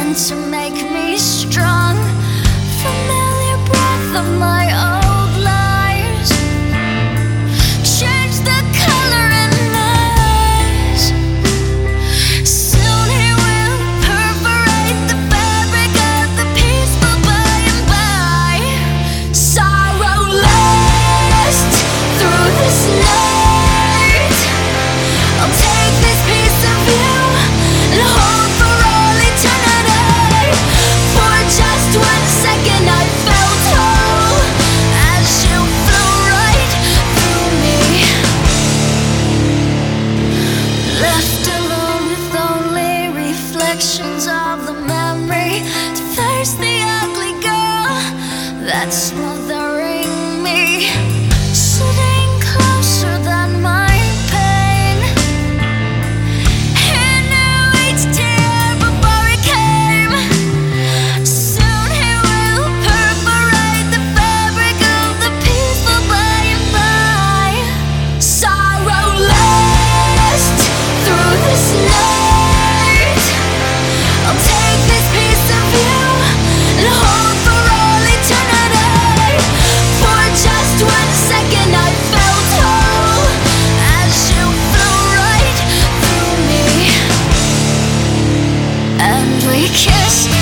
meant to make me strong. Familiar breath of my old lies. Change the color in my eyes. Soon he will perforate the fabric of the peaceful by and by. Sorrow lasts through this night. I'll take this piece of you and hold for all eternity. For just 1 second I felt whole as you flew right through me. Left alone with only reflections of the memory to face the ugly girl that's smothering me. Sitting closer than my pain. He knew each tear before it came. Soon he will perforate the fabric of the peaceful by and by. Sorrow lasts through this night. I'll take this piece of you and hold for all eternity. For just 1 second I felt whole as you flew right through me. And we kissed